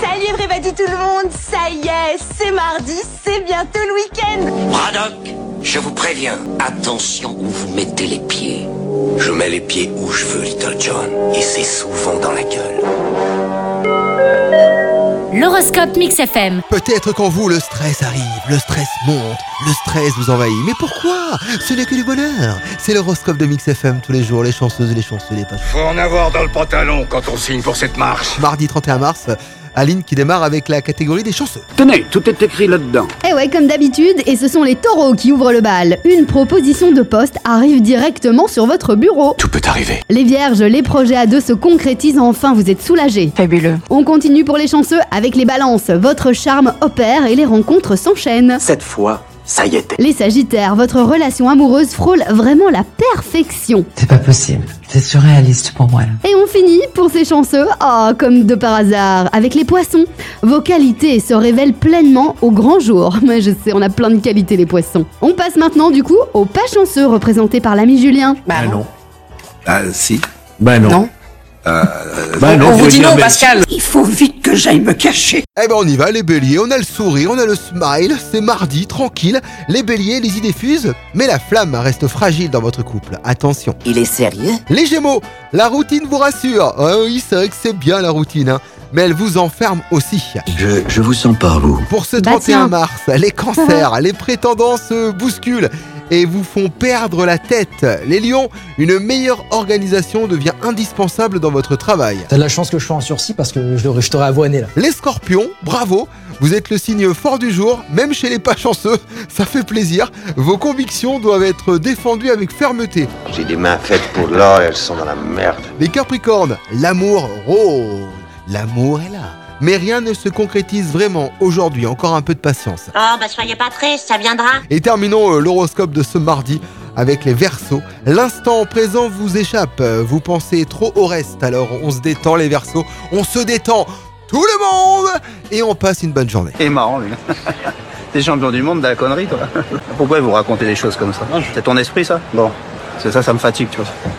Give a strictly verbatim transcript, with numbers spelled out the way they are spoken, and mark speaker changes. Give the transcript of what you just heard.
Speaker 1: Salut everybody tout le monde, ça y est, c'est mardi, c'est bientôt le week-end.
Speaker 2: Braddock, je vous préviens, attention où vous mettez les pieds. Je mets les pieds où je veux, Little John, et c'est souvent dans la gueule.
Speaker 3: L'horoscope Mix F M.
Speaker 4: Peut-être qu'en vous, le stress arrive, le stress monte, le stress vous envahit. Mais pourquoi ? Ce n'est que du bonheur. C'est l'horoscope de Mix F M tous les jours, les chanceuses et les chanceux, les pas.
Speaker 5: Faut en avoir dans le pantalon quand on signe pour cette marche.
Speaker 4: Mardi trente et un mars, Aline qui démarre avec la catégorie des chanceux.
Speaker 6: Tenez, tout est écrit là-dedans.
Speaker 7: Eh ouais, comme d'habitude, et ce sont les taureaux qui ouvrent le bal. Une proposition de poste arrive directement sur votre bureau.
Speaker 5: Tout peut arriver.
Speaker 7: Les vierges, les projets à deux se concrétisent enfin, vous êtes soulagés.
Speaker 1: Fabuleux.
Speaker 7: On continue pour les chanceux avec les balances. Votre charme opère et les rencontres s'enchaînent.
Speaker 2: Cette fois, ça y était.
Speaker 7: Les sagittaires, votre relation amoureuse frôle vraiment la perfection.
Speaker 8: C'est pas possible, c'est surréaliste pour moi là.
Speaker 7: Et on finit pour ces chanceux, oh, comme de par hasard, avec les poissons. Vos qualités se révèlent pleinement au grand jour. Mais je sais, on a plein de qualités les poissons. On passe maintenant du coup aux pas chanceux représentés par l'ami Julien.
Speaker 8: Bah non.
Speaker 5: Ah si.
Speaker 6: Ben non.
Speaker 8: Non.
Speaker 5: Euh,
Speaker 6: Ben non,
Speaker 8: On vous
Speaker 6: faut
Speaker 8: dit
Speaker 6: dire
Speaker 8: non,
Speaker 6: ben-
Speaker 8: Pascal.
Speaker 2: Il faut vite que j'aille me cacher.
Speaker 4: Eh ben on y va les béliers, on a le sourire, on a le smile, c'est mardi, tranquille. Les béliers, les idées fusent, mais la flamme reste fragile dans votre couple. Attention.
Speaker 2: Il est sérieux?
Speaker 4: Les gémeaux, la routine vous rassure. Ah oui, c'est vrai que c'est bien la routine, hein. Mais elle vous enferme aussi.
Speaker 2: Je, je vous sens pas, vous.
Speaker 4: Pour ce
Speaker 7: Bah
Speaker 4: trente et un
Speaker 7: tiens.
Speaker 4: mars, les cancers, les prétendants se bousculent et vous font perdre la tête. Les lions, une meilleure organisation devient indispensable dans votre travail.
Speaker 9: T'as de la chance que je sois en sursis parce que je l'aurais- je t'aurais avoiné là.
Speaker 4: Les scorpions, bravo, vous êtes le signe fort du jour, même chez les pas chanceux, ça fait plaisir. Vos convictions doivent être défendues avec fermeté.
Speaker 5: J'ai des mains faites pour l'or et elles sont dans la merde.
Speaker 4: Les capricornes, l'amour rôde, l'amour est là. Mais rien ne se concrétise vraiment aujourd'hui, encore un peu de patience.
Speaker 1: Oh bah soyez pas tristes, ça viendra.
Speaker 4: Et terminons euh, l'horoscope de ce mardi avec les Verseaux. L'instant présent vous échappe, euh, vous pensez trop au reste, alors on se détend les Verseaux, on se détend tout le monde et on passe une bonne journée.
Speaker 10: C'est marrant, lui. T'es champion du monde de la connerie, toi. Pourquoi vous racontez des choses comme ça? C'est ton esprit, ça? Bon, c'est ça, ça me fatigue, tu vois.